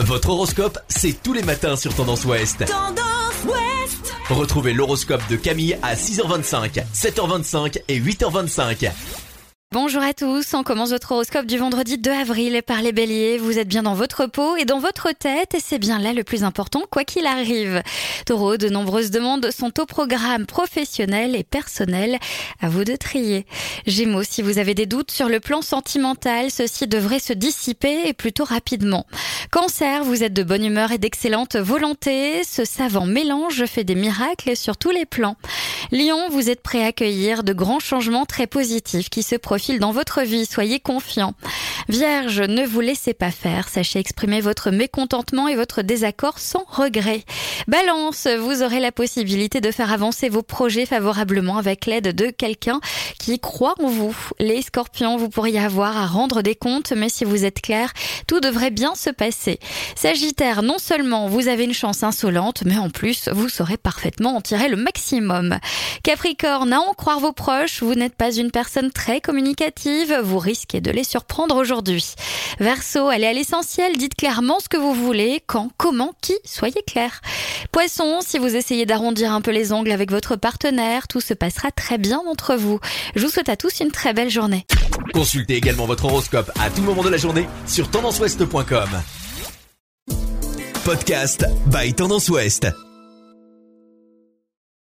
Votre horoscope, c'est tous les matins sur Tendance Ouest. Tendance Ouest. Retrouvez l'horoscope de Camille à 6h25, 7h25 et 8h25. Bonjour à tous, on commence votre horoscope du vendredi 2 avril par les béliers. Vous êtes bien dans votre peau et dans votre tête et c'est bien là le plus important quoi qu'il arrive. Taureau, de nombreuses demandes sont au programme professionnel et personnel, à vous de trier. Gémeaux, si vous avez des doutes sur le plan sentimental, ceux-ci devraient se dissiper et plutôt rapidement. Cancer, vous êtes de bonne humeur et d'excellente volonté, ce savant mélange fait des miracles sur tous les plans. Lion, vous êtes prêt à accueillir de grands changements très positifs qui se profilent dans votre vie, soyez confiants. Vierge, ne vous laissez pas faire, sachez exprimer votre mécontentement et votre désaccord sans regret. Balance, vous aurez la possibilité de faire avancer vos projets favorablement avec l'aide de quelqu'un qui croit en vous. Les Scorpions, vous pourriez avoir à rendre des comptes, mais si vous êtes clair, tout devrait bien se passer. Sagittaire, non seulement vous avez une chance insolente, mais en plus, vous saurez parfaitement en tirer le maximum. Capricorne, à en croire vos proches, vous n'êtes pas une personne très communicative, vous risquez de les surprendre aujourd'hui. Verseau, allez à l'essentiel, dites clairement ce que vous voulez, quand, comment, qui, soyez clair. Poisson, si vous essayez d'arrondir un peu les ongles avec votre partenaire, tout se passera très bien entre vous. Je vous souhaite à tous une très belle journée. Consultez également votre horoscope à tout moment de la journée sur tendanceouest.com. Podcast by Tendance Ouest.